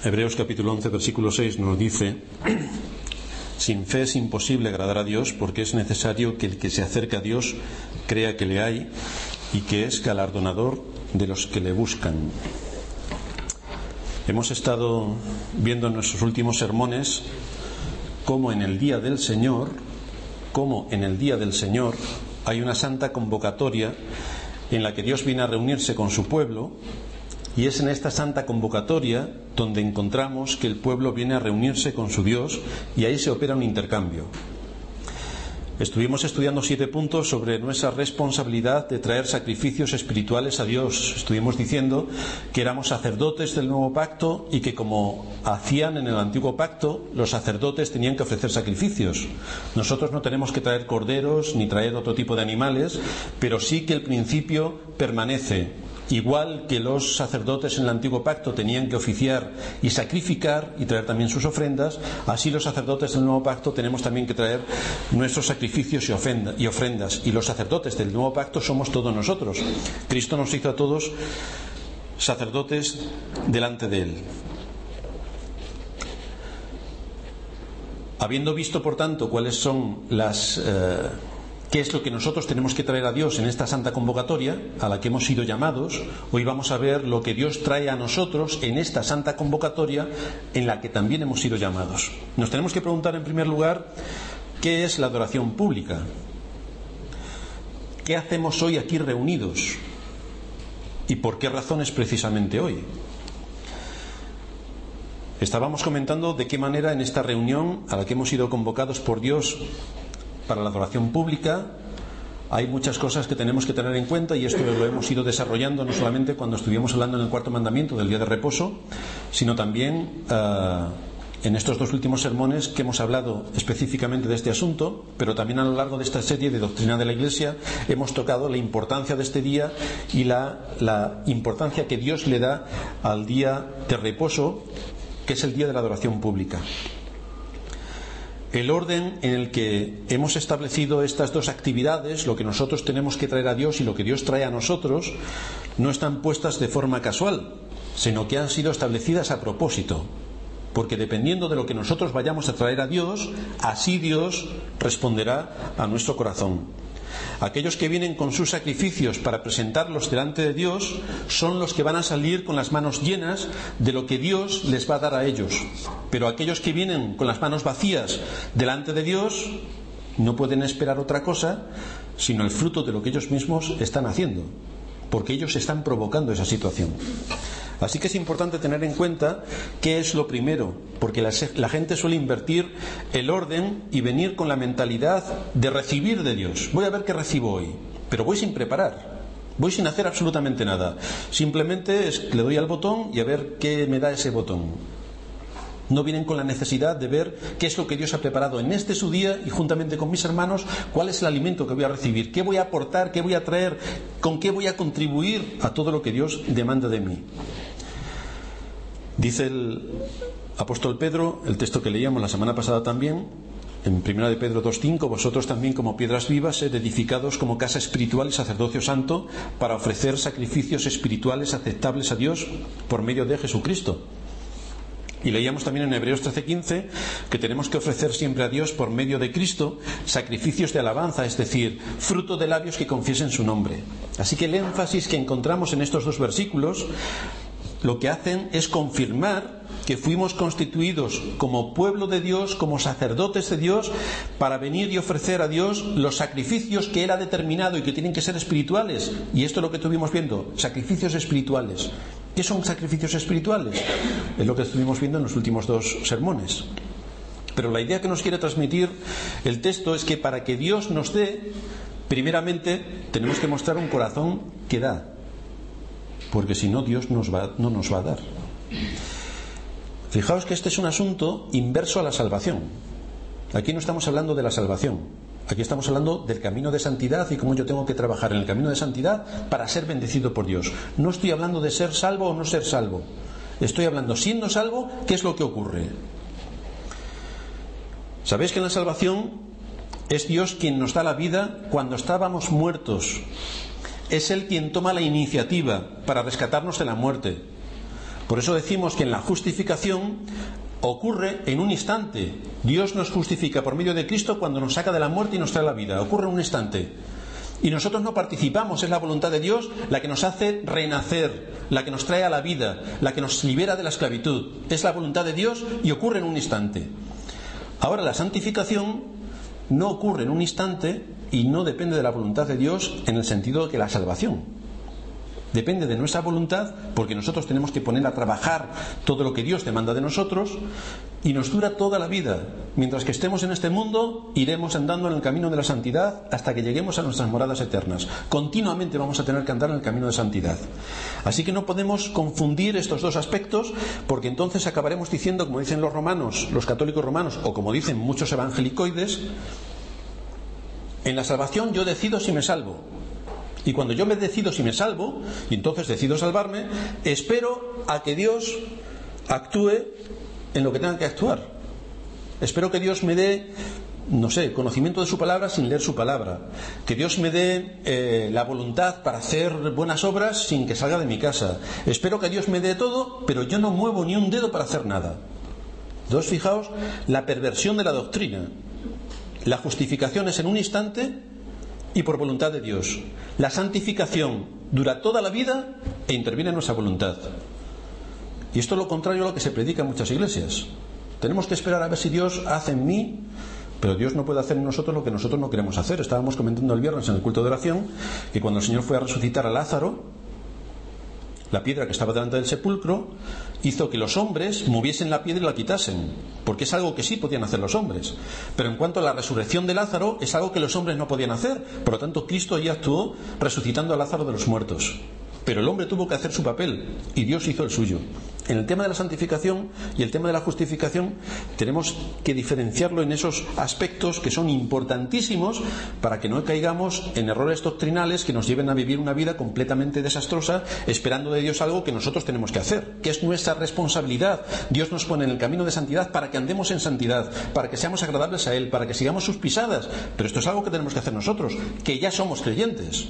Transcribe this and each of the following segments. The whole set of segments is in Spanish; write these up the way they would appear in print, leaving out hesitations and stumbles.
Hebreos capítulo 11, versículo 6 nos dice: sin fe es imposible agradar a Dios, porque es necesario que el que se acerca a Dios crea que le hay y que es galardonador de los que le buscan. Hemos estado viendo en nuestros últimos sermones cómo en el día del Señor hay una santa convocatoria en la que Dios viene a reunirse con su pueblo, y es en esta santa convocatoria donde encontramos que el pueblo viene a reunirse con su Dios, y ahí se opera un intercambio. Estuvimos estudiando 7 puntos sobre nuestra responsabilidad de traer sacrificios espirituales a Dios. Estuvimos diciendo que éramos sacerdotes del nuevo pacto y que, como hacían en el antiguo pacto, los sacerdotes tenían que ofrecer sacrificios. Nosotros no tenemos que traer corderos ni traer otro tipo de animales, pero sí que el principio permanece. Igual que los sacerdotes en el antiguo pacto tenían que oficiar y sacrificar y traer también sus ofrendas, así los sacerdotes del nuevo pacto tenemos también que traer nuestros sacrificios y ofrendas. Y los sacerdotes del nuevo pacto somos todos nosotros. Cristo nos hizo a todos sacerdotes delante de Él. Habiendo visto, por tanto, cuáles son qué es lo que nosotros tenemos que traer a Dios en esta santa convocatoria a la que hemos sido llamados, hoy vamos a ver lo que Dios trae a nosotros en esta santa convocatoria en la que también hemos sido llamados. Nos tenemos que preguntar en primer lugar, ¿qué es la adoración pública? ¿Qué hacemos hoy aquí reunidos? ¿Y por qué razones precisamente hoy? Estábamos comentando de qué manera en esta reunión a la que hemos sido convocados por Dios para la adoración pública hay muchas cosas que tenemos que tener en cuenta, y esto lo hemos ido desarrollando no solamente cuando estuvimos hablando en el cuarto mandamiento del día de reposo, sino también en estos 2 últimos sermones que hemos hablado específicamente de este asunto, pero también a lo largo de esta serie de Doctrina de la Iglesia hemos tocado la importancia de este día y la importancia que Dios le da al día de reposo, que es el día de la adoración pública. El orden en el que hemos establecido estas 2 actividades, lo que nosotros tenemos que traer a Dios y lo que Dios trae a nosotros, no están puestas de forma casual, sino que han sido establecidas a propósito, porque dependiendo de lo que nosotros vayamos a traer a Dios, así Dios responderá a nuestro corazón. Aquellos que vienen con sus sacrificios para presentarlos delante de Dios son los que van a salir con las manos llenas de lo que Dios les va a dar a ellos. Pero aquellos que vienen con las manos vacías delante de Dios no pueden esperar otra cosa sino el fruto de lo que ellos mismos están haciendo, porque ellos están provocando esa situación. Así que es importante tener en cuenta qué es lo primero, porque la gente suele invertir el orden y venir con la mentalidad de recibir de Dios. Voy a ver qué recibo hoy, pero voy sin preparar, voy sin hacer absolutamente nada. Simplemente le doy al botón y a ver qué me da ese botón. No vienen con la necesidad de ver qué es lo que Dios ha preparado en este su día, y juntamente con mis hermanos, cuál es el alimento que voy a recibir, qué voy a aportar, qué voy a traer, con qué voy a contribuir a todo lo que Dios demanda de mí. Dice el apóstol Pedro, el texto que leíamos la semana pasada también, en 1 de Pedro 2:5: vosotros también, como piedras vivas, sed edificados como casa espiritual y sacerdocio santo, para ofrecer sacrificios espirituales aceptables a Dios por medio de Jesucristo. Y leíamos también en Hebreos 13:15 que tenemos que ofrecer siempre a Dios por medio de Cristo sacrificios de alabanza, es decir, fruto de labios que confiesen su nombre. Así que el énfasis que encontramos en estos 2 versículos lo que hacen es confirmar que fuimos constituidos como pueblo de Dios, como sacerdotes de Dios, para venir y ofrecer a Dios los sacrificios que Él ha determinado y que tienen que ser espirituales. Y esto es lo que estuvimos viendo, sacrificios espirituales. ¿Qué son sacrificios espirituales? Es lo que estuvimos viendo en los últimos 2 sermones. Pero la idea que nos quiere transmitir el texto es que para que Dios nos dé, primeramente tenemos que mostrar un corazón que da, porque si no, Dios no nos va a dar. Fijaos que este es un asunto inverso a la salvación. Aquí no estamos hablando de la salvación, aquí estamos hablando del camino de santidad y cómo yo tengo que trabajar en el camino de santidad para ser bendecido por Dios. No estoy hablando de ser salvo o no ser salvo, estoy hablando, siendo salvo, ¿qué es lo que ocurre? ¿Sabéis que en la salvación es Dios quien nos da la vida cuando estábamos muertos? Es Él quien toma la iniciativa para rescatarnos de la muerte. Por eso decimos que en la justificación ocurre en un instante. Dios nos justifica por medio de Cristo cuando nos saca de la muerte y nos trae la vida. Ocurre en un instante. Y nosotros no participamos, es la voluntad de Dios la que nos hace renacer, la que nos trae a la vida, la que nos libera de la esclavitud. Es la voluntad de Dios y ocurre en un instante. Ahora, la santificación no ocurre en un instante y no depende de la voluntad de Dios en el sentido de que la salvación depende de nuestra voluntad, porque nosotros tenemos que poner a trabajar todo lo que Dios demanda de nosotros, y nos dura toda la vida. Mientras que estemos en este mundo, iremos andando en el camino de la santidad hasta que lleguemos a nuestras moradas eternas. Continuamente vamos a tener que andar en el camino de santidad. Así que no podemos confundir estos dos aspectos, porque entonces acabaremos diciendo, como dicen los romanos, los católicos romanos, o como dicen muchos evangelicoides, en la salvación yo decido si me salvo. Y cuando yo me decido si me salvo, y entonces decido salvarme, espero a que Dios actúe en lo que tenga que actuar. Espero que Dios me dé, no sé, conocimiento de su palabra sin leer su palabra. Que Dios me dé la voluntad para hacer buenas obras sin que salga de mi casa. Espero que Dios me dé todo, pero yo no muevo ni un dedo para hacer nada. Entonces, fijaos la perversión de la doctrina. La justificación es en un instante y por voluntad de Dios. La santificación dura toda la vida e interviene en nuestra voluntad. Y esto es lo contrario a lo que se predica en muchas iglesias. Tenemos que esperar a ver si Dios hace en mí, pero Dios no puede hacer en nosotros lo que nosotros no queremos hacer. Estábamos comentando el viernes en el culto de oración que cuando el Señor fue a resucitar a Lázaro, la piedra que estaba delante del sepulcro hizo que los hombres moviesen la piedra y la quitasen, porque es algo que sí podían hacer los hombres. Pero en cuanto a la resurrección de Lázaro, es algo que los hombres no podían hacer. Por lo tanto, Cristo allí actuó resucitando a Lázaro de los muertos. Pero el hombre tuvo que hacer su papel y Dios hizo el suyo. En el tema de la santificación y el tema de la justificación tenemos que diferenciarlo en esos aspectos que son importantísimos para que no caigamos en errores doctrinales que nos lleven a vivir una vida completamente desastrosa esperando de Dios algo que nosotros tenemos que hacer, que es nuestra responsabilidad. Dios nos pone en el camino de santidad para que andemos en santidad, para que seamos agradables a Él, para que sigamos sus pisadas. Pero esto es algo que tenemos que hacer nosotros, que ya somos creyentes.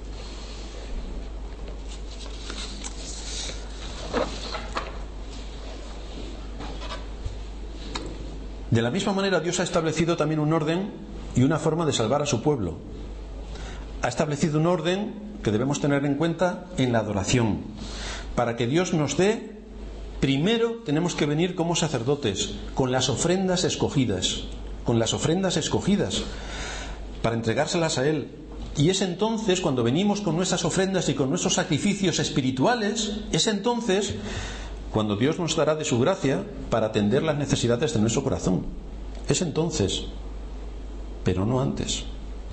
De la misma manera, Dios ha establecido también un orden y una forma de salvar a su pueblo. Ha establecido un orden que debemos tener en cuenta en la adoración. Para que Dios nos dé, primero tenemos que venir como sacerdotes, con las ofrendas escogidas, para entregárselas a Él. Y es entonces, cuando venimos con nuestras ofrendas y con nuestros sacrificios espirituales, es entonces cuando Dios nos dará de su gracia para atender las necesidades de nuestro corazón. Es entonces, pero no antes.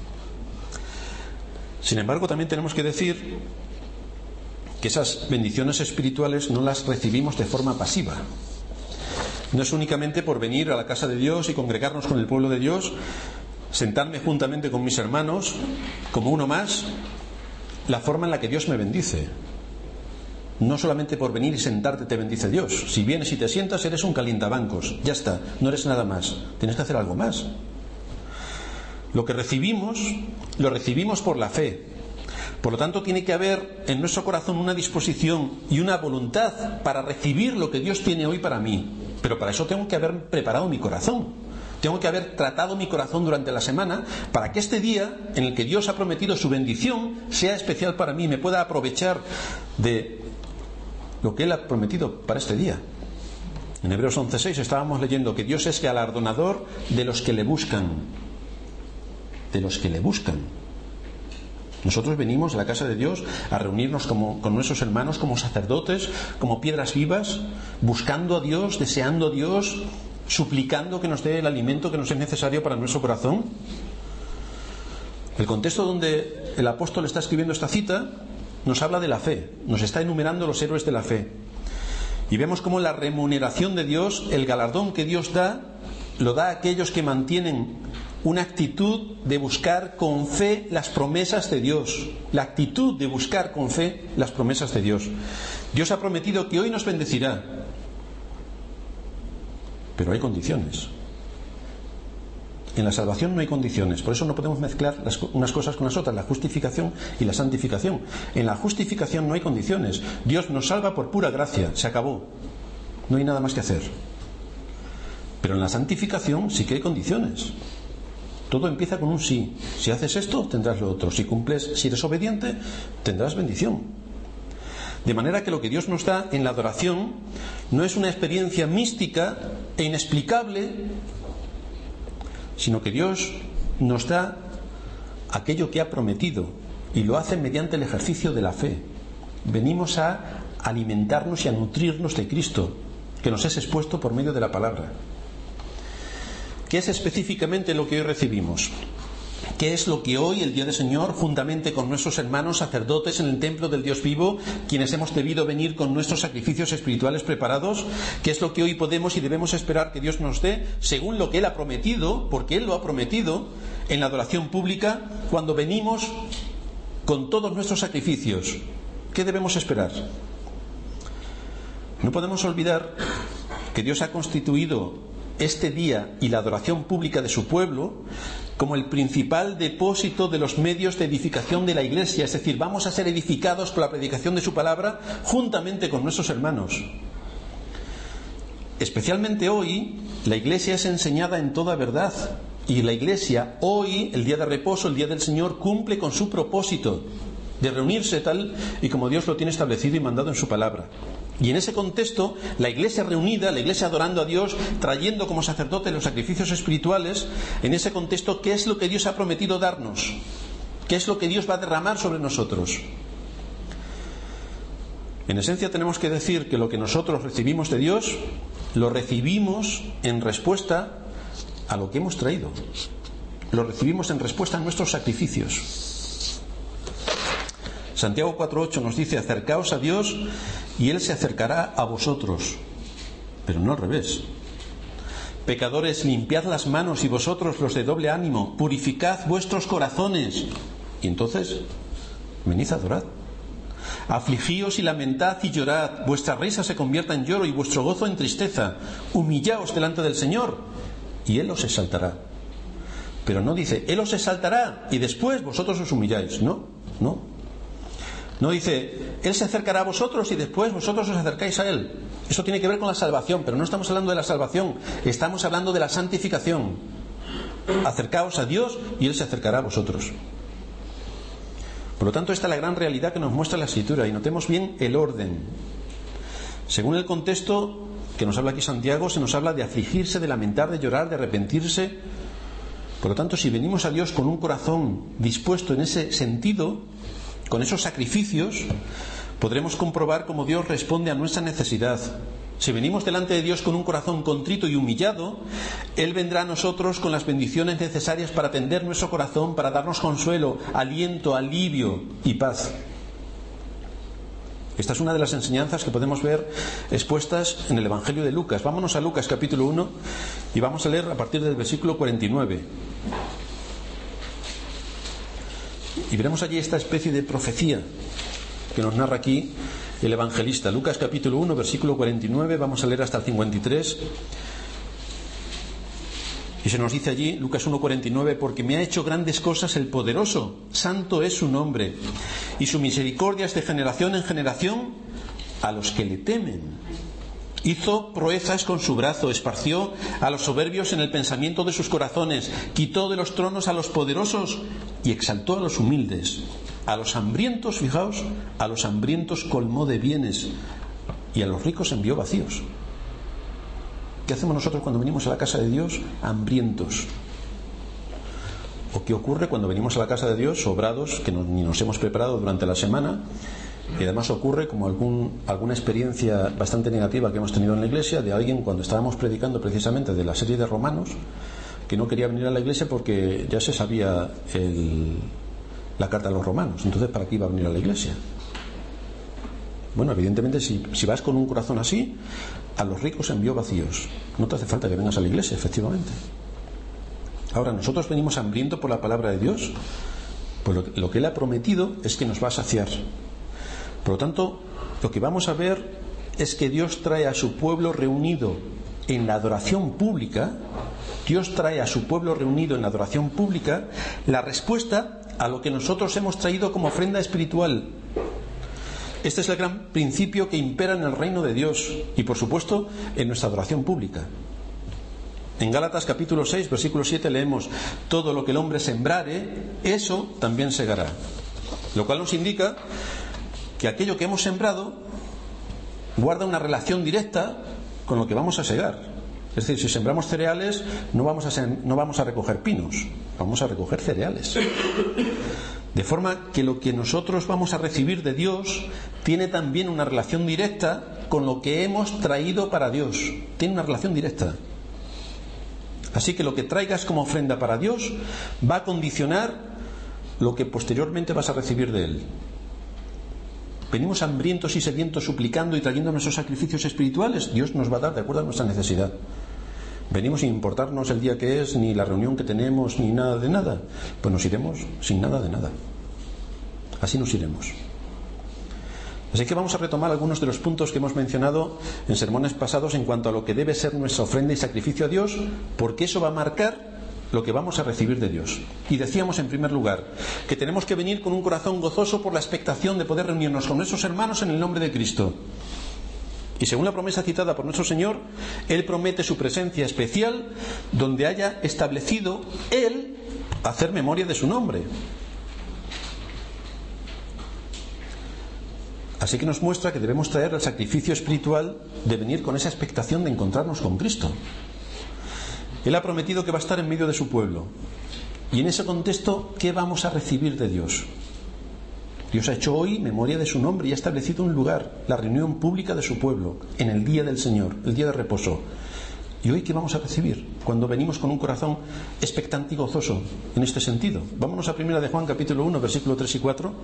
Sin embargo, también tenemos que decir que esas bendiciones espirituales no las recibimos de forma pasiva. No es únicamente por venir a la casa de Dios y congregarnos con el pueblo de Dios, sentarme juntamente con mis hermanos, como uno más, la forma en la que Dios me bendice. No solamente por venir y sentarte te bendice Dios. Si vienes y te sientas, eres un calientabancos. Ya está, no eres nada más. Tienes que hacer algo más. Lo que recibimos, lo recibimos por la fe. Por lo tanto, tiene que haber en nuestro corazón una disposición y una voluntad para recibir lo que Dios tiene hoy para mí. Pero para eso tengo que haber preparado mi corazón. Tengo que haber tratado mi corazón durante la semana para que este día en el que Dios ha prometido su bendición sea especial para mí y me pueda aprovechar de lo que Él ha prometido para este día. En Hebreos 11:6 estábamos leyendo que Dios es galardonador de los que le buscan. De los que le buscan. Nosotros venimos a la casa de Dios a reunirnos con nuestros hermanos como sacerdotes, como piedras vivas, buscando a Dios, deseando a Dios, suplicando que nos dé el alimento que nos es necesario para nuestro corazón. El contexto donde el apóstol está escribiendo esta cita nos habla de la fe, nos está enumerando los héroes de la fe. Y vemos cómo la remuneración de Dios, el galardón que Dios da, lo da a aquellos que mantienen una actitud de buscar con fe las promesas de Dios. La actitud de buscar con fe las promesas de Dios. Dios ha prometido que hoy nos bendecirá, pero hay condiciones. En la salvación no hay condiciones, por eso no podemos mezclar unas cosas con las otras, la justificación y la santificación. En la justificación no hay condiciones. Dios nos salva por pura gracia, se acabó. No hay nada más que hacer. Pero en la santificación sí que hay condiciones. Todo empieza con un sí. Si haces esto, tendrás lo otro. Si cumples, si eres obediente, tendrás bendición. De manera que lo que Dios nos da en la adoración no es una experiencia mística e inexplicable, sino que Dios nos da aquello que ha prometido y lo hace mediante el ejercicio de la fe. Venimos a alimentarnos y a nutrirnos de Cristo, que nos es expuesto por medio de la palabra. ¿Qué es específicamente lo que hoy recibimos? ¿Qué es lo que hoy, el día del Señor, juntamente con nuestros hermanos sacerdotes en el templo del Dios vivo, quienes hemos debido venir con nuestros sacrificios espirituales preparados, qué es lo que hoy podemos y debemos esperar que Dios nos dé, según lo que Él ha prometido, porque Él lo ha prometido, en la adoración pública, cuando venimos con todos nuestros sacrificios? ¿Qué debemos esperar? No podemos olvidar que Dios ha constituido este día y la adoración pública de su pueblo como el principal depósito de los medios de edificación de la Iglesia, es decir, vamos a ser edificados por la predicación de su palabra juntamente con nuestros hermanos. Especialmente hoy, la Iglesia es enseñada en toda verdad, y la Iglesia hoy, el día de reposo, el día del Señor, cumple con su propósito de reunirse tal y como Dios lo tiene establecido y mandado en su palabra. Y en ese contexto, la Iglesia reunida, la Iglesia adorando a Dios, trayendo como sacerdote los sacrificios espirituales, en ese contexto, ¿qué es lo que Dios ha prometido darnos? ¿Qué es lo que Dios va a derramar sobre nosotros? En esencia tenemos que decir que lo que nosotros recibimos de Dios, lo recibimos en respuesta a lo que hemos traído. Lo recibimos en respuesta a nuestros sacrificios. Santiago 4:8 nos dice: acercaos a Dios y Él se acercará a vosotros. Pero no al revés. Pecadores, limpiad las manos, y vosotros los de doble ánimo, purificad vuestros corazones. Y entonces, venid a adorar. Afligíos y lamentad y llorad, vuestra risa se convierta en lloro y vuestro gozo en tristeza. Humillaos delante del Señor y Él os exaltará. Pero no dice, Él os exaltará y después vosotros os humilláis. No dice, Él se acercará a vosotros y después vosotros os acercáis a Él. Eso tiene que ver con la salvación, pero no estamos hablando de la salvación, estamos hablando de la santificación. Acercaos a Dios y Él se acercará a vosotros. Por lo tanto, esta es la gran realidad que nos muestra la Escritura, y notemos bien el orden. Según el contexto que nos habla aquí Santiago, se nos habla de afligirse, de lamentar, de llorar, de arrepentirse. Por lo tanto, si venimos a Dios con un corazón dispuesto en ese sentido, con esos sacrificios, podremos comprobar cómo Dios responde a nuestra necesidad. Si venimos delante de Dios con un corazón contrito y humillado, Él vendrá a nosotros con las bendiciones necesarias para atender nuestro corazón, para darnos consuelo, aliento, alivio y paz. Esta es una de las enseñanzas que podemos ver expuestas en el Evangelio de Lucas. Vámonos a Lucas capítulo 1 y vamos a leer a partir del versículo 49. Y veremos allí esta especie de profecía que nos narra aquí el evangelista. Lucas capítulo 1, versículo 49, vamos a leer hasta el 53. Y se nos dice allí, Lucas 1:49, porque me ha hecho grandes cosas el poderoso, santo es su nombre, y su misericordia es de generación en generación a los que le temen. Hizo proezas con su brazo, esparció a los soberbios en el pensamiento de sus corazones, quitó de los tronos a los poderosos y exaltó a los humildes. A los hambrientos, fijaos, a los hambrientos colmó de bienes y a los ricos envió vacíos. ¿Qué hacemos nosotros cuando venimos a la casa de Dios? Hambrientos. ¿O qué ocurre cuando venimos a la casa de Dios sobrados, que ni nos hemos preparado durante la semana? Y además ocurre como alguna experiencia bastante negativa que hemos tenido en la iglesia, de alguien cuando estábamos predicando precisamente de la serie de Romanos, que no quería venir a la iglesia porque ya se sabía la carta a los romanos. Entonces, ¿para qué iba a venir a la iglesia? Bueno, evidentemente si vas con un corazón así, a los ricos envió vacíos. No te hace falta que vengas a la iglesia, efectivamente. Ahora, nosotros venimos hambrientos por la palabra de Dios, pues lo que Él ha prometido es que nos va a saciar. Por lo tanto, lo que vamos a ver es que Dios trae a su pueblo reunido en la adoración pública, Dios trae a su pueblo reunido en la adoración pública la respuesta a lo que nosotros hemos traído como ofrenda espiritual. Este es el gran principio que impera en el reino de Dios y, por supuesto, en nuestra adoración pública. En Gálatas capítulo 6, versículo 7 leemos: todo lo que el hombre sembrare, eso también segará. Lo cual nos indica que aquello que hemos sembrado guarda una relación directa con lo que vamos a segar. Es decir, si sembramos cereales, no vamos a recoger pinos, vamos a recoger cereales. De forma que lo que nosotros vamos a recibir de Dios tiene también una relación directa con lo que hemos traído para Dios. Tiene una relación directa. Así que lo que traigas como ofrenda para Dios va a condicionar lo que posteriormente vas a recibir de Él. Venimos hambrientos y sedientos suplicando y trayendo nuestros sacrificios espirituales, Dios nos va a dar de acuerdo a nuestra necesidad. Venimos sin importarnos el día que es, ni la reunión que tenemos, ni nada de nada, pues nos iremos sin nada de nada. Así nos iremos. Así que vamos a retomar algunos de los puntos que hemos mencionado en sermones pasados en cuanto a lo que debe ser nuestra ofrenda y sacrificio a Dios, porque eso va a marcar lo que vamos a recibir de Dios. Y decíamos en primer lugar que tenemos que venir con un corazón gozoso por la expectación de poder reunirnos con nuestros hermanos en el nombre de Cristo. Y según la promesa citada por nuestro Señor, Él promete su presencia especial donde haya establecido Él hacer memoria de su nombre. Así que nos muestra que debemos traer el sacrificio espiritual de venir con esa expectación de encontrarnos con Cristo. Él ha prometido que va a estar en medio de su pueblo. Y en ese contexto, ¿qué vamos a recibir de Dios? Dios ha hecho hoy memoria de su nombre y ha establecido un lugar, la reunión pública de su pueblo, en el día del Señor, el día de reposo. ¿Y hoy qué vamos a recibir? Cuando venimos con un corazón expectante y gozoso en este sentido. Vámonos a 1 de Juan capítulo 1, versículo 3 y 4.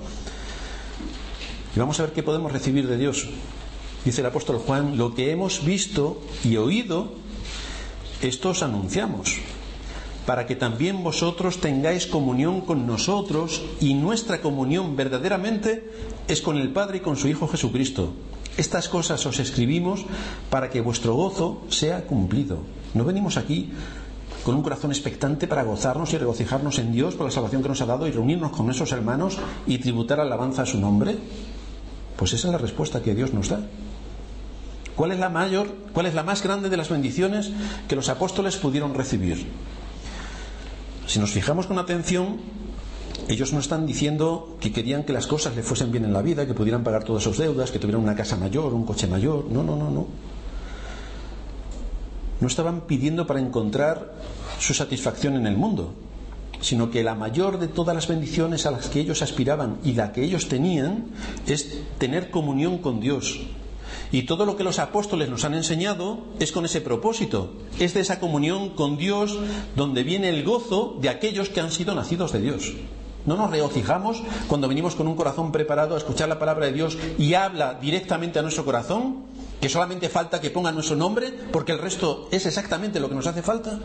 Y vamos a ver qué podemos recibir de Dios. Dice el apóstol Juan: lo que hemos visto y oído, esto os anunciamos, para que también vosotros tengáis comunión con nosotros, y nuestra comunión verdaderamente es con el Padre y con su Hijo Jesucristo. Estas cosas os escribimos para que vuestro gozo sea cumplido. ¿No venimos aquí con un corazón expectante para gozarnos y regocijarnos en Dios por la salvación que nos ha dado y reunirnos con nuestros hermanos y tributar alabanza a su nombre? Pues esa es la respuesta que Dios nos da. ¿Cuál es la más grande de las bendiciones que los apóstoles pudieron recibir? Si nos fijamos con atención, ellos no están diciendo que querían que las cosas le fuesen bien en la vida, que pudieran pagar todas sus deudas, que tuvieran una casa mayor, un coche mayor. No. No estaban pidiendo para encontrar su satisfacción en el mundo, sino que la mayor de todas las bendiciones a las que ellos aspiraban y la que ellos tenían es tener comunión con Dios. Y todo lo que los apóstoles nos han enseñado es con ese propósito. Es de esa comunión con Dios donde viene el gozo de aquellos que han sido nacidos de Dios. No nos regocijamos cuando venimos con un corazón preparado a escuchar la palabra de Dios y habla directamente a nuestro corazón, que solamente falta que ponga nuestro nombre, porque el resto es exactamente lo que nos hace falta.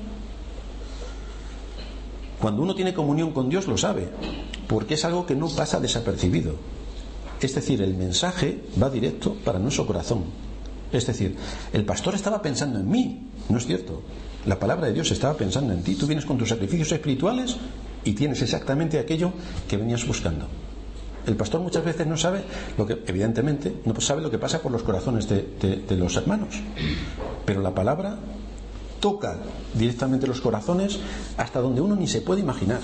Cuando uno tiene comunión con Dios lo sabe, porque es algo que no pasa desapercibido. Es decir, el mensaje va directo para nuestro corazón. Es decir, el pastor estaba pensando en mí. No es cierto. La palabra de Dios estaba pensando en ti. Tú vienes con tus sacrificios espirituales y tienes exactamente aquello que venías buscando. El pastor muchas veces no sabe evidentemente, no sabe lo que pasa por los corazones de los hermanos. Pero la palabra toca directamente los corazones hasta donde uno ni se puede imaginar.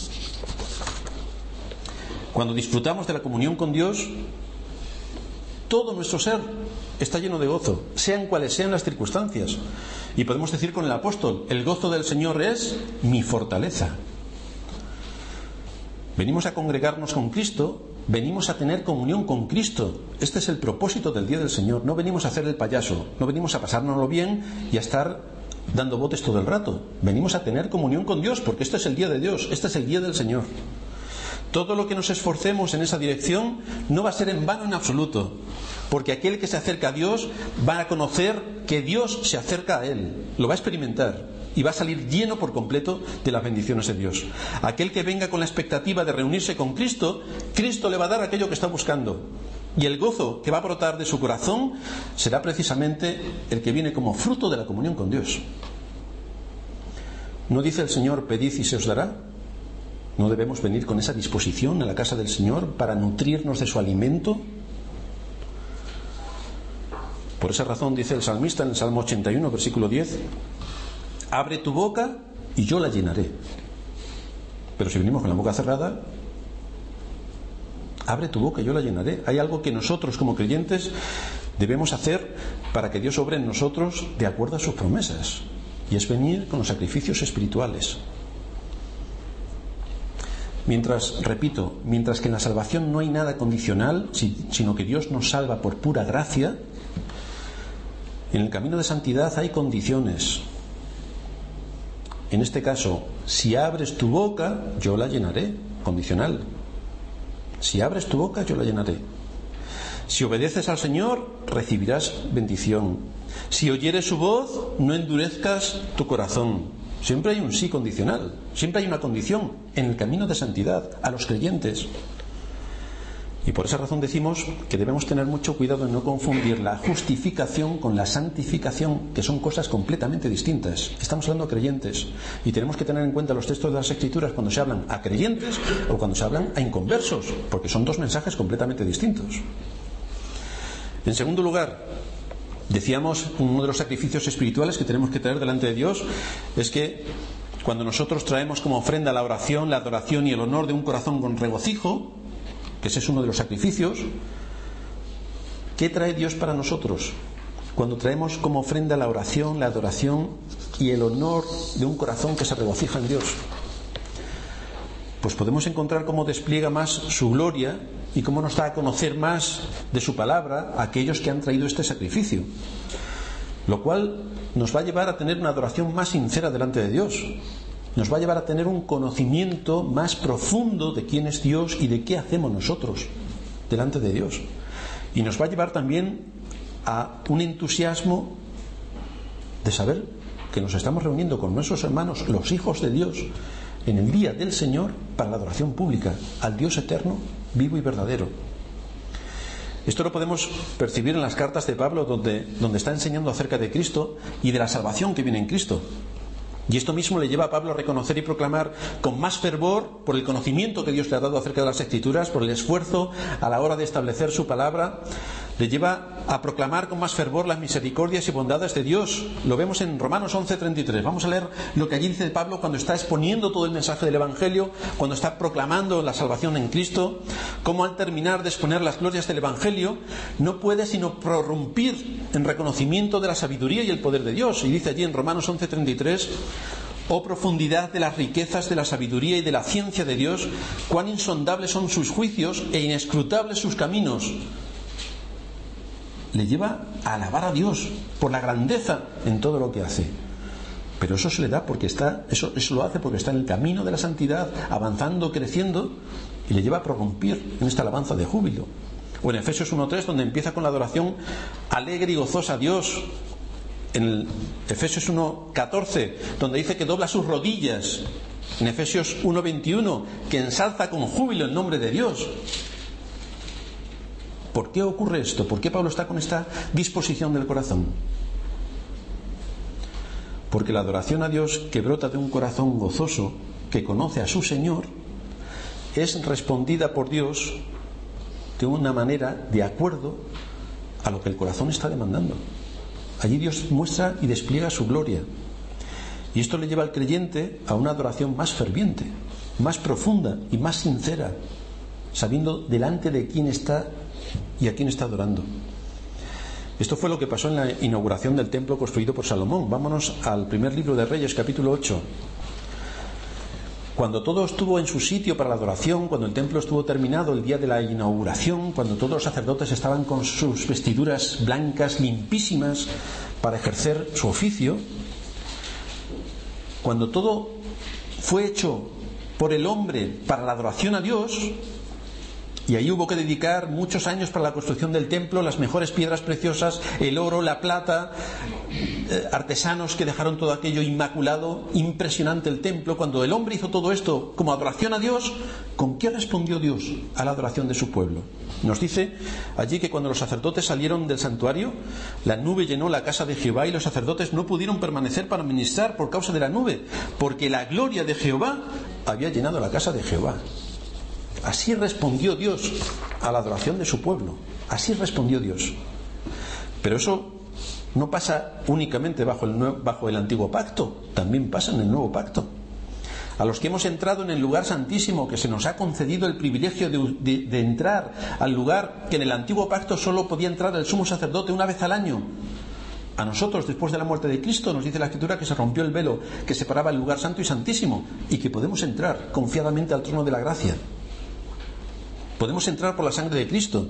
Cuando disfrutamos de la comunión con Dios, todo nuestro ser está lleno de gozo, sean cuales sean las circunstancias. Y podemos decir con el apóstol: el gozo del Señor es mi fortaleza. Venimos a congregarnos con Cristo, venimos a tener comunión con Cristo. Este es el propósito del día del Señor. No venimos a hacer el payaso, no venimos a pasárnoslo bien y a estar dando botes todo el rato. Venimos a tener comunión con Dios, porque este es el día de Dios, este es el día del Señor. Todo lo que nos esforcemos en esa dirección no va a ser en vano en absoluto, porque aquel que se acerca a Dios va a conocer que Dios se acerca a él, lo va a experimentar y va a salir lleno por completo de las bendiciones de Dios. Aquel que venga con la expectativa de reunirse con Cristo, Cristo le va a dar aquello que está buscando, y el gozo que va a brotar de su corazón será precisamente el que viene como fruto de la comunión con Dios. ¿No dice el Señor, pedid y se os dará? ¿No debemos venir con esa disposición a la casa del Señor para nutrirnos de su alimento? Por esa razón dice el salmista en el Salmo 81, versículo 10: abre tu boca y yo la llenaré. Pero si venimos con la boca cerrada, abre tu boca y yo la llenaré. Hay algo que nosotros como creyentes debemos hacer para que Dios obre en nosotros de acuerdo a sus promesas, y es venir con los sacrificios espirituales. Mientras que en la salvación no hay nada condicional, sino que Dios nos salva por pura gracia, en el camino de santidad hay condiciones. En este caso, si abres tu boca, yo la llenaré. Condicional. Si abres tu boca, yo la llenaré. Si obedeces al Señor, recibirás bendición. Si oyeres su voz, no endurezcas tu corazón. Siempre hay un sí condicional. Siempre hay una condición en el camino de santidad a los creyentes. Y por esa razón decimos que debemos tener mucho cuidado en no confundir la justificación con la santificación, que son cosas completamente distintas. Estamos hablando de creyentes y tenemos que tener en cuenta los textos de las Escrituras cuando se hablan a creyentes o cuando se hablan a inconversos, porque son dos mensajes completamente distintos. En segundo lugar, decíamos, uno de los sacrificios espirituales que tenemos que traer delante de Dios es que cuando nosotros traemos como ofrenda la oración, la adoración y el honor de un corazón con regocijo, que ese es uno de los sacrificios, ¿qué trae Dios para nosotros? Cuando traemos como ofrenda la oración, la adoración y el honor de un corazón que se regocija en Dios, pues podemos encontrar cómo despliega más su gloria y cómo nos da a conocer más de su palabra a aquellos que han traído este sacrificio, lo cual nos va a llevar a tener una adoración más sincera delante de Dios. Nos va a llevar a tener un conocimiento más profundo de quién es Dios y de qué hacemos nosotros delante de Dios. Y nos va a llevar también a un entusiasmo de saber que nos estamos reuniendo con nuestros hermanos, los hijos de Dios, en el día del Señor para la adoración pública al Dios eterno, vivo y verdadero. Esto lo podemos percibir en las cartas de Pablo donde está enseñando acerca de Cristo y de la salvación que viene en Cristo. Y esto mismo le lleva a Pablo a reconocer y proclamar con más fervor, por el conocimiento que Dios le ha dado acerca de las Escrituras, por el esfuerzo a la hora de establecer su palabra, le lleva a proclamar con más fervor las misericordias y bondades de Dios. Lo vemos en Romanos 11:33. Vamos a leer lo que allí dice Pablo cuando está exponiendo todo el mensaje del Evangelio, cuando está proclamando la salvación en Cristo, cómo al terminar de exponer las glorias del Evangelio no puede sino prorrumpir en reconocimiento de la sabiduría y el poder de Dios. Y dice allí en Romanos 11:33: oh profundidad de las riquezas de la sabiduría y de la ciencia de Dios, cuán insondables son sus juicios e inescrutables sus caminos. Le lleva a alabar a Dios por la grandeza en todo lo que hace. Pero eso se le da porque eso lo hace porque está en el camino de la santidad, avanzando, creciendo, y le lleva a prorrumpir en esta alabanza de júbilo. O en Efesios 1:3, donde empieza con la adoración alegre y gozosa a Dios. En Efesios 1:14, donde dice que dobla sus rodillas. En Efesios 1:21, que ensalza con júbilo el nombre de Dios. ¿Por qué ocurre esto? ¿Por qué Pablo está con esta disposición del corazón? Porque la adoración a Dios que brota de un corazón gozoso, que conoce a su Señor, es respondida por Dios de una manera de acuerdo a lo que el corazón está demandando. Allí Dios muestra y despliega su gloria. Y esto le lleva al creyente a una adoración más ferviente, más profunda y más sincera, sabiendo delante de quién está y a quién está adorando. Esto fue lo que pasó en la inauguración del templo construido por Salomón. Vámonos al primer libro de Reyes, capítulo 8. Cuando todo estuvo en su sitio para la adoración, cuando el templo estuvo terminado el día de la inauguración, cuando todos los sacerdotes estaban con sus vestiduras blancas, limpísimas, para ejercer su oficio, cuando todo fue hecho por el hombre para la adoración a Dios, Y ahí hubo que dedicar muchos años para la construcción del templo, las mejores piedras preciosas, el oro, la plata, artesanos que dejaron todo aquello inmaculado, impresionante el templo. Cuando el hombre hizo todo esto como adoración a Dios, ¿con qué respondió Dios a la adoración de su pueblo? Nos dice allí que cuando los sacerdotes salieron del santuario, la nube llenó la casa de Jehová y los sacerdotes no pudieron permanecer para ministrar por causa de la nube, porque la gloria de Jehová había llenado la casa de Jehová. Así respondió Dios a la adoración de su pueblo. Así respondió Dios. Pero eso no pasa únicamente bajo el antiguo pacto, también pasa en el nuevo pacto. A los que hemos entrado en el lugar santísimo, que se nos ha concedido el privilegio de entrar al lugar que en el antiguo pacto solo podía entrar el sumo sacerdote una vez al año. A nosotros, después de la muerte de Cristo, nos dice la Escritura que se rompió el velo que separaba el lugar santo y santísimo, y que podemos entrar confiadamente al trono de la gracia. Podemos entrar por la sangre de Cristo.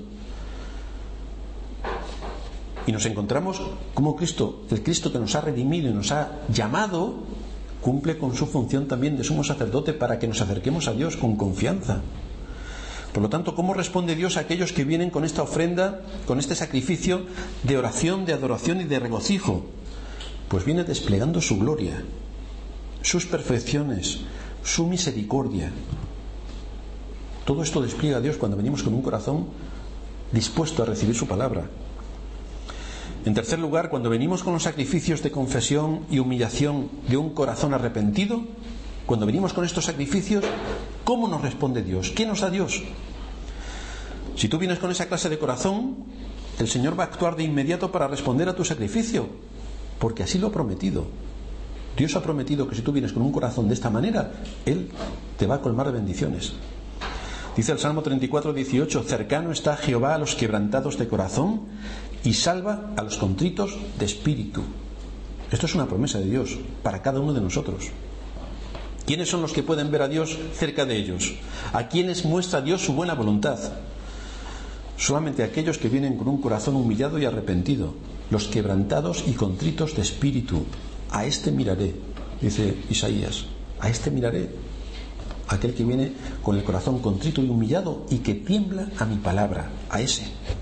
Y nos encontramos como Cristo, el Cristo que nos ha redimido y nos ha llamado, cumple con su función también de sumo sacerdote para que nos acerquemos a Dios con confianza. Por lo tanto, ¿cómo responde Dios a aquellos que vienen con esta ofrenda, con este sacrificio de oración, de adoración y de regocijo? Pues viene desplegando su gloria, sus perfecciones, su misericordia. Todo esto despliega a Dios cuando venimos con un corazón dispuesto a recibir su palabra. En tercer lugar, cuando venimos con los sacrificios de confesión y humillación de un corazón arrepentido, cuando venimos con estos sacrificios, ¿cómo nos responde Dios? ¿Qué nos da Dios? Si tú vienes con esa clase de corazón, el Señor va a actuar de inmediato para responder a tu sacrificio, porque así lo ha prometido. Dios ha prometido que si tú vienes con un corazón de esta manera, Él te va a colmar de bendiciones. Dice el Salmo 34:18: cercano está Jehová a los quebrantados de corazón y salva a los contritos de espíritu. Esto es una promesa de Dios para cada uno de nosotros. ¿Quiénes son los que pueden ver a Dios cerca de ellos? ¿A quiénes muestra Dios su buena voluntad? Solamente aquellos que vienen con un corazón humillado y arrepentido, los quebrantados y contritos de espíritu. A este miraré, dice Isaías, a este miraré. Aquel que viene con el corazón contrito y humillado y que tiembla a mi palabra, a ese.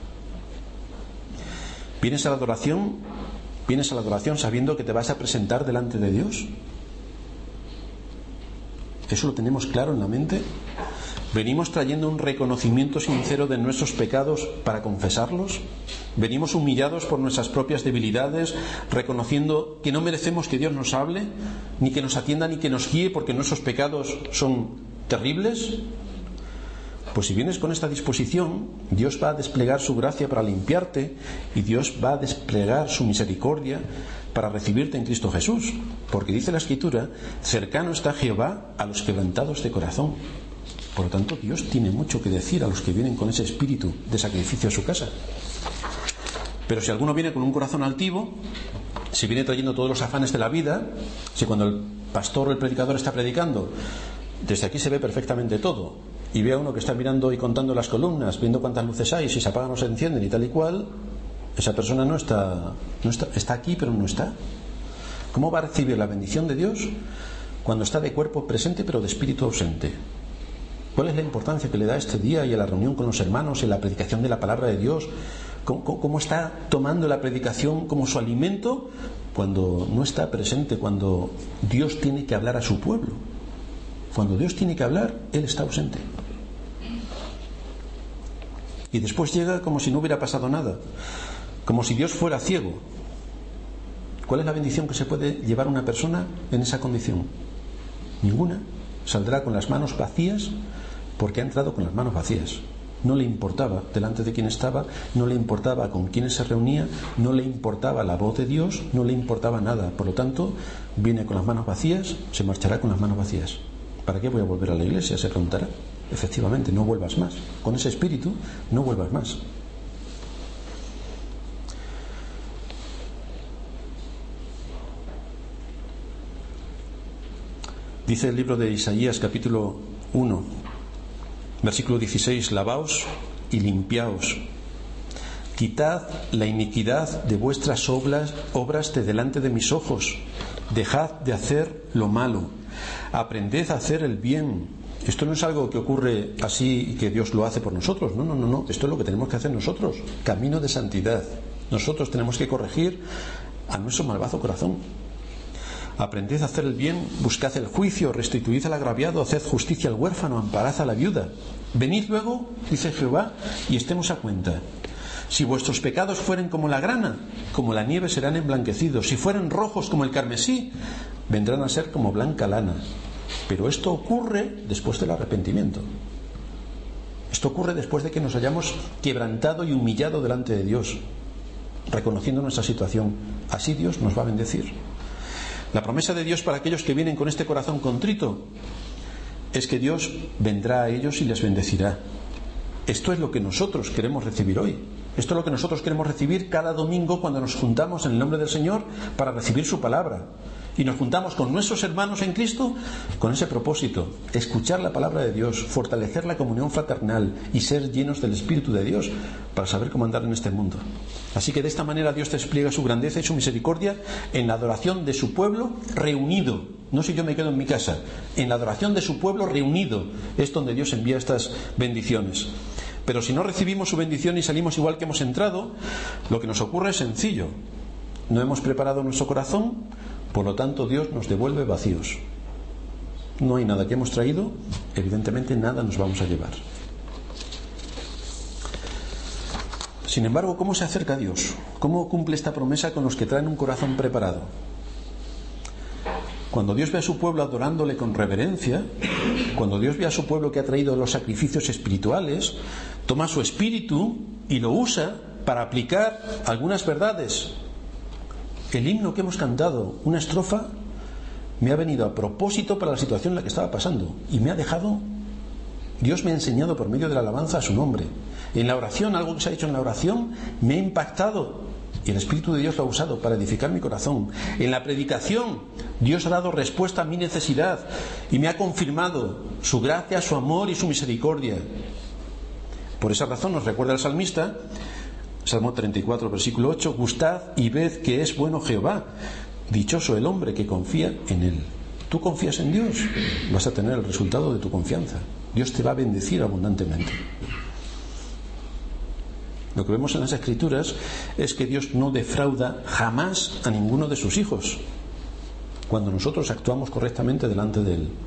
¿Vienes a la adoración sabiendo que te vas a presentar delante de Dios? ¿Eso lo tenemos claro en la mente? ¿Venimos trayendo un reconocimiento sincero de nuestros pecados para confesarlos? ¿Venimos humillados por nuestras propias debilidades, reconociendo que no merecemos que Dios nos hable, ni que nos atienda, ni que nos guíe, porque nuestros pecados son terribles? Pues si vienes con esta disposición, Dios va a desplegar su gracia para limpiarte, y Dios va a desplegar su misericordia para recibirte en Cristo Jesús, porque dice la Escritura: cercano está Jehová a los quebrantados de corazón. Por lo tanto, Dios tiene mucho que decir a los que vienen con ese espíritu de sacrificio a su casa. Pero si alguno viene con un corazón altivo, si viene trayendo todos los afanes de la vida, si cuando el pastor o el predicador está predicando, desde aquí se ve perfectamente todo, y ve a uno que está mirando y contando las columnas, viendo cuántas luces hay, si se apagan o se encienden y tal y cual, esa persona no está aquí, pero no está. ¿Cómo va a recibir la bendición de Dios cuando está de cuerpo presente pero de espíritu ausente? ¿Cuál es la importancia que le da este día y a la reunión con los hermanos y la predicación de la palabra de Dios? ¿Cómo está tomando la predicación como su alimento cuando no está presente, cuando Dios tiene que hablar a su pueblo? Cuando Dios tiene que hablar, Él está ausente. Y después llega como si no hubiera pasado nada, como si Dios fuera ciego. ¿Cuál es la bendición que se puede llevar una persona en esa condición? Ninguna. Saldrá con las manos vacías porque ha entrado con las manos vacías. No le importaba delante de quién estaba, no le importaba con quiénes se reunía, no le importaba la voz de Dios, no le importaba nada. Por lo tanto, viene con las manos vacías, se marchará con las manos vacías. ¿Para qué voy a volver a la iglesia?, se preguntará. Efectivamente, no vuelvas más. Con ese espíritu, no vuelvas más. Dice el libro de Isaías, capítulo 1, versículo 16: lavaos y limpiaos, quitad la iniquidad de vuestras obras de delante de mis ojos, dejad de hacer lo malo, aprended a hacer el bien, Esto no es algo que ocurre así y que Dios lo hace por nosotros. No. Esto es lo que tenemos que hacer nosotros. Camino de santidad. Nosotros tenemos que corregir a nuestro malvado corazón. Aprended a hacer el bien, buscad el juicio, restituid al agraviado, haced justicia al huérfano, amparad a la viuda. Venid luego, dice Jehová, y estemos a cuenta. Si vuestros pecados fueren como la grana, como la nieve serán emblanquecidos. Si fueren rojos como el carmesí, vendrán a ser como blanca lana. Pero esto ocurre después del arrepentimiento. Esto ocurre después de que nos hayamos quebrantado y humillado delante de Dios, reconociendo nuestra situación. Así Dios nos va a bendecir. La promesa de Dios para aquellos que vienen con este corazón contrito es que Dios vendrá a ellos y les bendecirá. Esto es lo que nosotros queremos recibir hoy. Esto es lo que nosotros queremos recibir cada domingo cuando nos juntamos en el nombre del Señor para recibir su palabra. Y nos juntamos con nuestros hermanos en Cristo con ese propósito: escuchar la palabra de Dios, fortalecer la comunión fraternal y ser llenos del Espíritu de Dios para saber cómo andar en este mundo. Así que de esta manera Dios despliega su grandeza y su misericordia en la adoración de su pueblo reunido. No si yo me quedo en mi casa, en la adoración de su pueblo reunido es donde Dios envía estas bendiciones. Pero si no recibimos su bendición y salimos igual que hemos entrado, lo que nos ocurre es sencillo: no hemos preparado nuestro corazón, por lo tanto Dios nos devuelve vacíos. No hay nada que hemos traído, evidentemente nada nos vamos a llevar. Sin embargo, ¿cómo se acerca a Dios? ¿Cómo cumple esta promesa con los que traen un corazón preparado? Cuando Dios ve a su pueblo adorándole con reverencia, cuando Dios ve a su pueblo que ha traído los sacrificios espirituales, toma su espíritu y lo usa para aplicar algunas verdades. El himno que hemos cantado, una estrofa, me ha venido a propósito para la situación en la que estaba pasando y me ha dejado. Dios me ha enseñado por medio de la alabanza a su nombre. En la oración, algo que se ha hecho en la oración me ha impactado y el Espíritu de Dios lo ha usado para edificar mi corazón. En la predicación, Dios ha dado respuesta a mi necesidad y me ha confirmado su gracia, su amor y su misericordia. Por esa razón nos recuerda el salmista, Salmo 34, versículo 8: gustad y ved que es bueno Jehová, dichoso el hombre que confía en él. Tú confías en Dios, vas a tener el resultado de tu confianza. Dios te va a bendecir abundantemente. Lo que vemos en las Escrituras es que Dios no defrauda jamás a ninguno de sus hijos cuando nosotros actuamos correctamente delante de Él.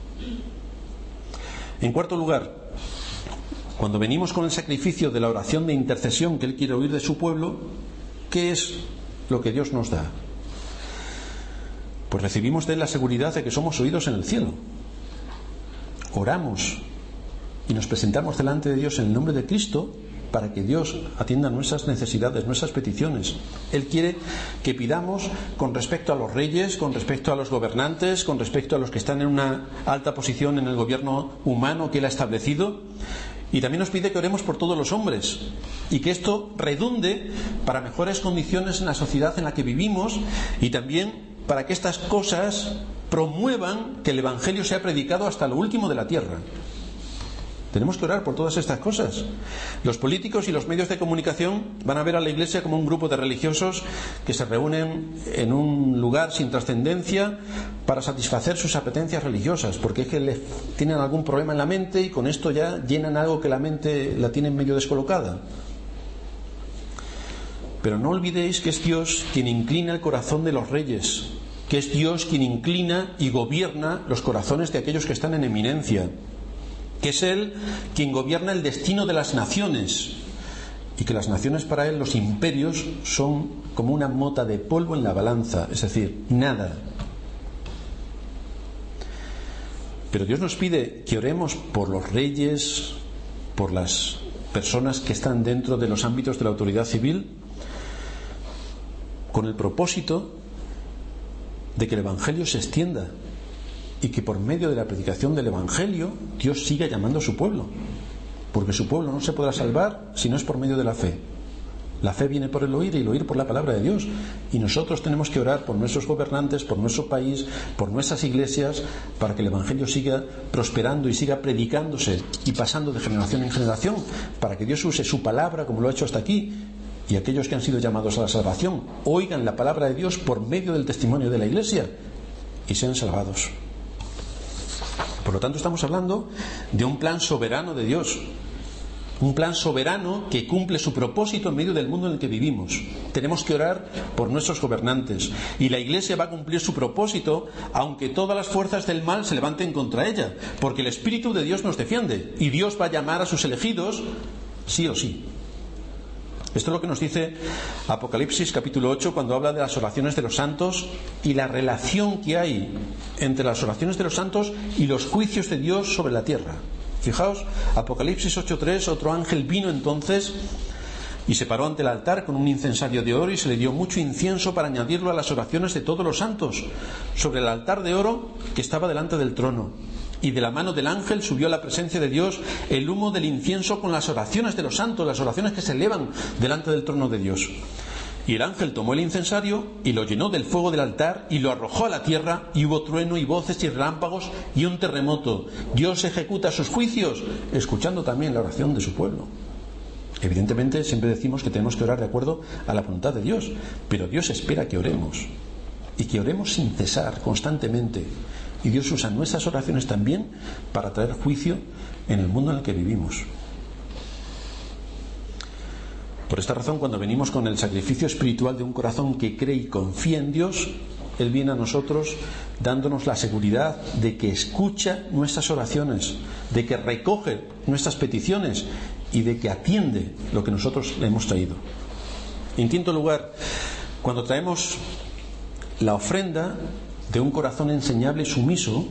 En cuarto lugar, cuando venimos con el sacrificio de la oración de intercesión que Él quiere oír de su pueblo, ¿qué es lo que Dios nos da? Pues recibimos de Él la seguridad de que somos oídos en el cielo. Oramos y nos presentamos delante de Dios en el nombre de Cristo para que Dios atienda nuestras necesidades, nuestras peticiones. Él quiere que pidamos con respecto a los reyes, con respecto a los gobernantes, con respecto a los que están en una alta posición en el gobierno humano que Él ha establecido. Y también nos pide que oremos por todos los hombres y que esto redunde para mejores condiciones en la sociedad en la que vivimos y también para que estas cosas promuevan que el Evangelio sea predicado hasta lo último de la tierra. Tenemos que orar por todas estas cosas. Los políticos y los medios de comunicación van a ver a la Iglesia como un grupo de religiosos que se reúnen en un lugar sin trascendencia para satisfacer sus apetencias religiosas, porque es que tienen algún problema en la mente y con esto ya llenan algo que la mente la tienen medio descolocada. Pero no olvidéis que es Dios quien inclina el corazón de los reyes, que es Dios quien inclina y gobierna los corazones de aquellos que están en eminencia, que es Él quien gobierna el destino de las naciones y que las naciones para Él, los imperios, son como una mota de polvo en la balanza, es decir, nada. Pero Dios nos pide que oremos por los reyes, por las personas que están dentro de los ámbitos de la autoridad civil, con el propósito de que el Evangelio se extienda y que por medio de la predicación del Evangelio Dios siga llamando a su pueblo, porque su pueblo no se podrá salvar si no es por medio de la fe. La fe viene por el oír y el oír por la palabra de Dios, y nosotros tenemos que orar por nuestros gobernantes, por nuestro país, por nuestras iglesias, para que el Evangelio siga prosperando y siga predicándose y pasando de generación en generación, para que Dios use su palabra como lo ha hecho hasta aquí, y aquellos que han sido llamados a la salvación oigan la palabra de Dios por medio del testimonio de la Iglesia y sean salvados. Por lo tanto, estamos hablando de un plan soberano de Dios. Un plan soberano que cumple su propósito en medio del mundo en el que vivimos. Tenemos que orar por nuestros gobernantes. Y la Iglesia va a cumplir su propósito aunque todas las fuerzas del mal se levanten contra ella. Porque el Espíritu de Dios nos defiende. Y Dios va a llamar a sus elegidos sí o sí. Esto es lo que nos dice Apocalipsis capítulo 8 cuando habla de las oraciones de los santos y la relación que hay entre las oraciones de los santos y los juicios de Dios sobre la tierra. Fijaos, Apocalipsis 8:3, otro ángel vino entonces y se paró ante el altar con un incensario de oro y se le dio mucho incienso para añadirlo a las oraciones de todos los santos sobre el altar de oro que estaba delante del trono. Y de la mano del ángel subió a la presencia de Dios el humo del incienso con las oraciones de los santos, las oraciones que se elevan delante del trono de Dios. Y el ángel tomó el incensario y lo llenó del fuego del altar y lo arrojó a la tierra, y hubo trueno y voces y relámpagos y un terremoto. Dios ejecuta sus juicios, escuchando también la oración de su pueblo. Evidentemente siempre decimos que tenemos que orar de acuerdo a la voluntad de Dios, pero Dios espera que oremos, y que oremos sin cesar, constantemente. Y Dios usa nuestras oraciones también para traer juicio en el mundo en el que vivimos. Por esta razón, cuando venimos con el sacrificio espiritual de un corazón que cree y confía en Dios, Él viene a nosotros dándonos la seguridad de que escucha nuestras oraciones, de que recoge nuestras peticiones y de que atiende lo que nosotros le hemos traído. En quinto lugar, cuando traemos la ofrenda de un corazón enseñable y sumiso,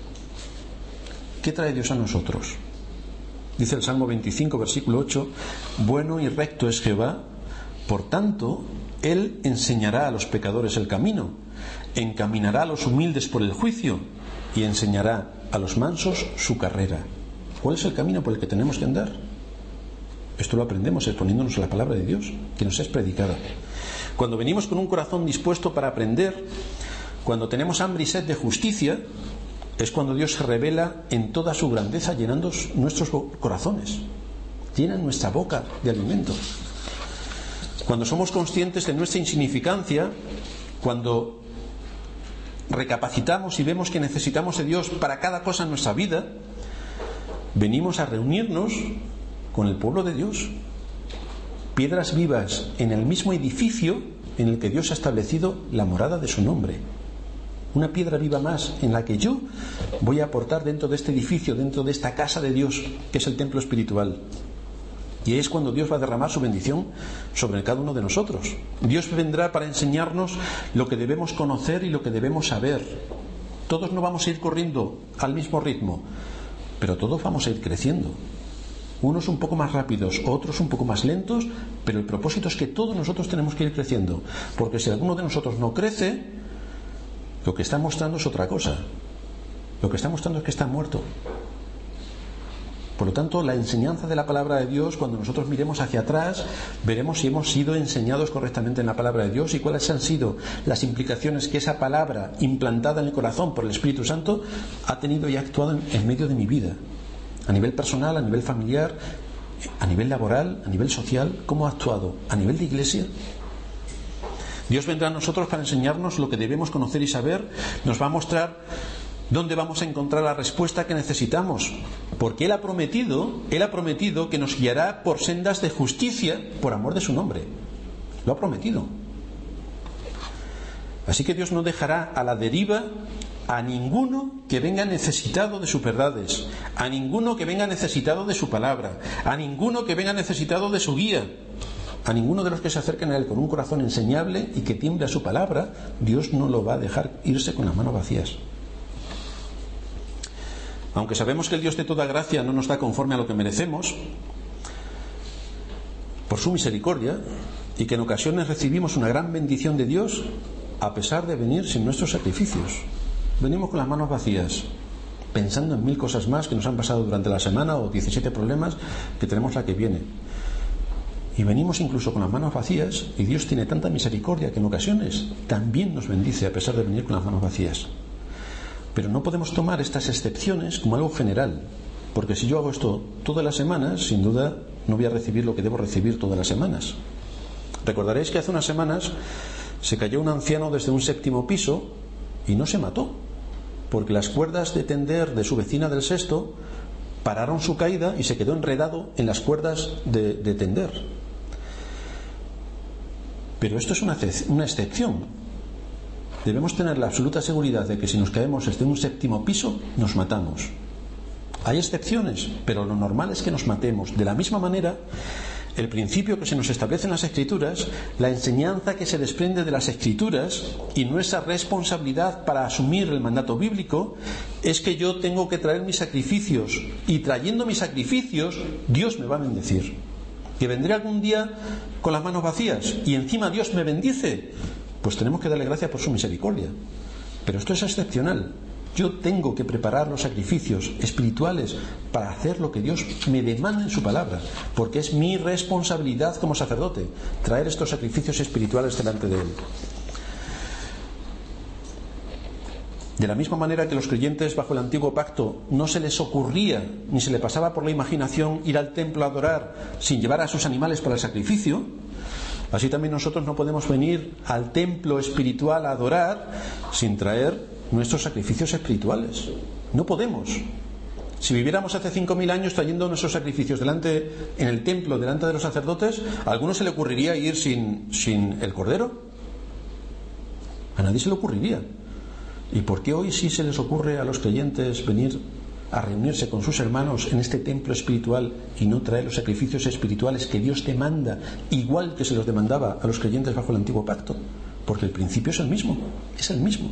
¿qué trae Dios a nosotros? Dice el Salmo 25, versículo 8: bueno y recto es Jehová, por tanto, Él enseñará a los pecadores el camino, encaminará a los humildes por el juicio y enseñará a los mansos su carrera. ¿Cuál es el camino por el que tenemos que andar? Esto lo aprendemos exponiéndonos a la palabra de Dios, que nos es predicada. Cuando venimos con un corazón dispuesto para aprender, cuando tenemos hambre y sed de justicia, es cuando Dios se revela en toda su grandeza, llenando nuestros corazones, llena nuestra boca de alimento. Cuando somos conscientes de nuestra insignificancia, cuando recapacitamos y vemos que necesitamos de Dios para cada cosa en nuestra vida, venimos a reunirnos con el pueblo de Dios, piedras vivas en el mismo edificio en el que Dios ha establecido la morada de su nombre. Una piedra viva más en la que yo voy a aportar dentro de este edificio, dentro de esta casa de Dios, que es el templo espiritual. Y es cuando Dios va a derramar su bendición sobre cada uno de nosotros. Dios vendrá para enseñarnos lo que debemos conocer y lo que debemos saber. Todos no vamos a ir corriendo al mismo ritmo, pero todos vamos a ir creciendo. Unos un poco más rápidos, otros un poco más lentos, pero el propósito es que todos nosotros tenemos que ir creciendo. Porque si alguno de nosotros no crece, lo que está mostrando es otra cosa. Lo que está mostrando es que está muerto. Por lo tanto, la enseñanza de la palabra de Dios, cuando nosotros miremos hacia atrás, veremos si hemos sido enseñados correctamente en la palabra de Dios y cuáles han sido las implicaciones que esa palabra implantada en el corazón por el Espíritu Santo ha tenido y ha actuado en medio de mi vida. A nivel personal, a nivel familiar, a nivel laboral, a nivel social. ¿Cómo ha actuado? A nivel de iglesia. Dios vendrá a nosotros para enseñarnos lo que debemos conocer y saber. Nos va a mostrar dónde vamos a encontrar la respuesta que necesitamos, porque Él ha prometido que nos guiará por sendas de justicia por amor de su nombre. Lo ha prometido. Así que Dios no dejará a la deriva a ninguno que venga necesitado de sus verdades, a ninguno que venga necesitado de su palabra, a ninguno que venga necesitado de su guía. A ninguno de los que se acerquen a Él con un corazón enseñable y que tiemble a su palabra, Dios no lo va a dejar irse con las manos vacías. Aunque sabemos que el Dios de toda gracia no nos da conforme a lo que merecemos, por su misericordia, y que en ocasiones recibimos una gran bendición de Dios a pesar de venir sin nuestros sacrificios. Venimos con las manos vacías, pensando en 1000 cosas más que nos han pasado durante la semana, o 17 problemas que tenemos la que viene. Y venimos incluso con las manos vacías, y Dios tiene tanta misericordia que en ocasiones también nos bendice a pesar de venir con las manos vacías. Pero no podemos tomar estas excepciones como algo general, porque si yo hago esto todas las semanas, sin duda no voy a recibir lo que debo recibir todas las semanas. Recordaréis que hace unas semanas se cayó un anciano desde un 7º piso y no se mató. porque las cuerdas de tender de su vecina del sexto pararon su caída y se quedó enredado en las cuerdas de tender. Pero esto es una excepción. Debemos tener la absoluta seguridad de que si nos caemos desde un séptimo piso, nos matamos. Hay excepciones, pero lo normal es que nos matemos. De la misma manera, el principio que se nos establece en las Escrituras, la enseñanza que se desprende de las Escrituras y nuestra responsabilidad para asumir el mandato bíblico es que yo tengo que traer mis sacrificios, y trayendo mis sacrificios Dios me va a bendecir. Que vendré algún día con las manos vacías y encima Dios me bendice, pues tenemos que darle gracias por su misericordia. Pero esto es excepcional. Yo tengo que preparar los sacrificios espirituales para hacer lo que Dios me demanda en su palabra, porque es mi responsabilidad como sacerdote traer estos sacrificios espirituales delante de Él. De la misma manera que los creyentes bajo el antiguo pacto no se les ocurría ni se le pasaba por la imaginación ir al templo a adorar sin llevar a sus animales para el sacrificio, así también nosotros no podemos venir al templo espiritual a adorar sin traer nuestros sacrificios espirituales. No podemos. Si viviéramos hace 5.000 años trayendo nuestros sacrificios en el templo, delante de los sacerdotes, ¿a alguno se le ocurriría ir sin el cordero? A nadie se le ocurriría. ¿Y por qué hoy sí se les ocurre a los creyentes venir a reunirse con sus hermanos en este templo espiritual y no traer los sacrificios espirituales que Dios demanda, igual que se los demandaba a los creyentes bajo el antiguo pacto? Porque el principio es el mismo. Es el mismo.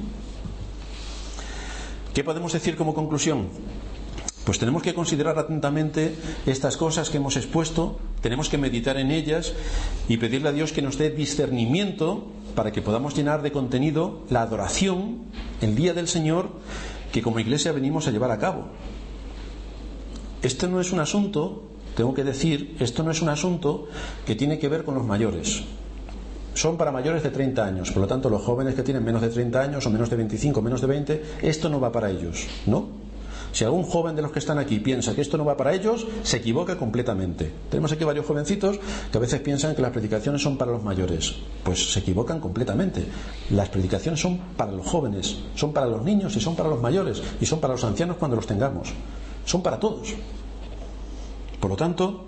¿Qué podemos decir como conclusión? Pues tenemos que considerar atentamente estas cosas que hemos expuesto, tenemos que meditar en ellas y pedirle a Dios que nos dé discernimiento para que podamos llenar de contenido la adoración, el día del Señor, que como iglesia venimos a llevar a cabo. Esto no es un asunto, tengo que decir, esto no es un asunto que tiene que ver con los mayores. Son para mayores de 30 años, por lo tanto los jóvenes que tienen menos de 30 años o menos de 25, menos de 20, esto no va para ellos, ¿no? Si algún joven de los que están aquí piensa que esto no va para ellos, se equivoca completamente. Tenemos aquí varios jovencitos que a veces piensan que las predicaciones son para los mayores. Pues se equivocan completamente. Las predicaciones son para los jóvenes, son para los niños y son para los mayores y son para los ancianos cuando los tengamos. Son para todos. Por lo tanto,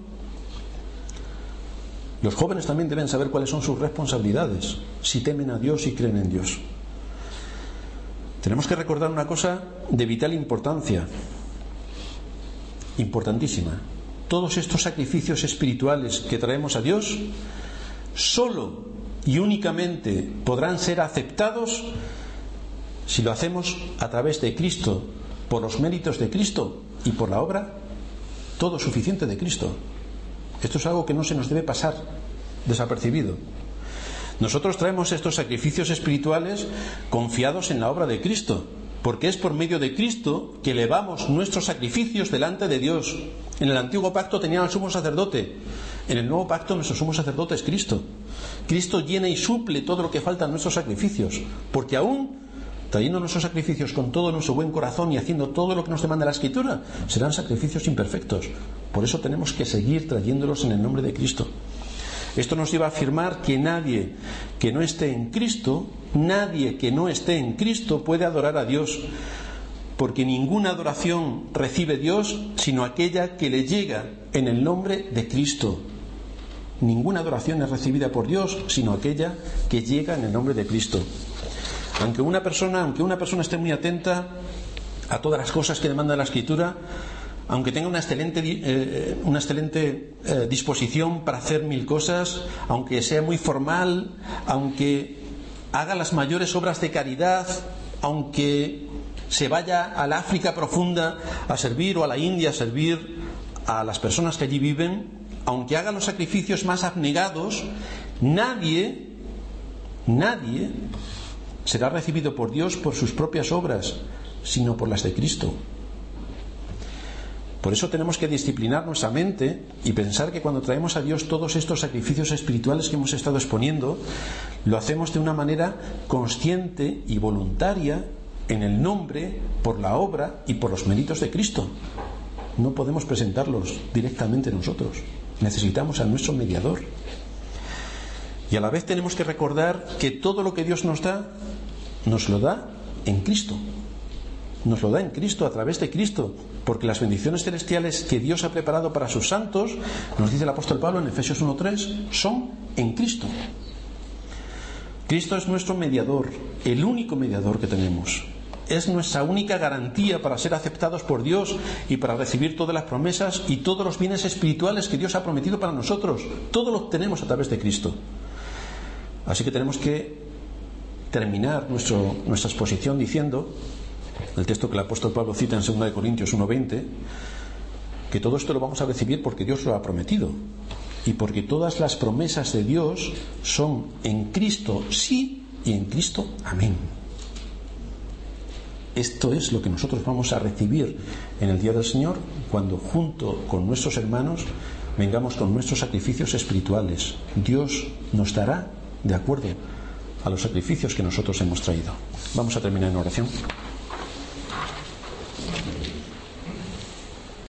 los jóvenes también deben saber cuáles son sus responsabilidades, si temen a Dios y creen en Dios. Tenemos que recordar una cosa de vital importancia, importantísima. Todos estos sacrificios espirituales que traemos a Dios solo y únicamente podrán ser aceptados si lo hacemos a través de Cristo, por los méritos de Cristo y por la obra todo suficiente de Cristo. Esto es algo que no se nos debe pasar desapercibido. Nosotros traemos estos sacrificios espirituales confiados en la obra de Cristo, porque es por medio de Cristo que elevamos nuestros sacrificios delante de Dios. En el antiguo pacto tenían al sumo sacerdote, en el nuevo pacto nuestro sumo sacerdote es Cristo. Cristo llena y suple todo lo que falta en nuestros sacrificios, porque aún trayendo nuestros sacrificios con todo nuestro buen corazón y haciendo todo lo que nos demanda la Escritura, serán sacrificios imperfectos. Por eso tenemos que seguir trayéndolos en el nombre de Cristo. Esto nos lleva a afirmar que nadie que no esté en Cristo puede adorar a Dios, porque ninguna adoración recibe Dios sino aquella que le llega en el nombre de Cristo. Ninguna adoración es recibida por Dios sino aquella que llega en el nombre de Cristo. Aunque una persona esté muy atenta a todas las cosas que demanda la Escritura, aunque tenga una excelente disposición para hacer mil cosas, aunque sea muy formal, aunque haga las mayores obras de caridad, aunque se vaya al África profunda a servir o a la India a servir a las personas que allí viven, aunque haga los sacrificios más abnegados, nadie será recibido por Dios por sus propias obras, sino por las de Cristo. Por eso tenemos que disciplinar nuestra mente y pensar que cuando traemos a Dios todos estos sacrificios espirituales que hemos estado exponiendo, lo hacemos de una manera consciente y voluntaria en el nombre, por la obra y por los méritos de Cristo. No podemos presentarlos directamente nosotros. Necesitamos a nuestro mediador. Y a la vez tenemos que recordar que todo lo que Dios nos da, nos lo da en Cristo. nos lo da en Cristo, a través de Cristo, porque las bendiciones celestiales que Dios ha preparado para sus santos, nos dice el apóstol Pablo en Efesios 1:3, son en Cristo. Cristo es nuestro mediador, el único mediador que tenemos. Es nuestra única garantía para ser aceptados por Dios y para recibir todas las promesas y todos los bienes espirituales que Dios ha prometido para nosotros. Todo lo obtenemos a través de Cristo. Así que tenemos que terminar nuestra exposición diciendo, el texto que el apóstol Pablo cita en 2 Corintios 1:20, que todo esto lo vamos a recibir porque Dios lo ha prometido y porque todas las promesas de Dios son en Cristo sí y en Cristo amén. Esto es lo que nosotros vamos a recibir en el día del Señor cuando junto con nuestros hermanos vengamos con nuestros sacrificios espirituales. Dios nos dará de acuerdo a los sacrificios que nosotros hemos traído. Vamos a terminar en oración.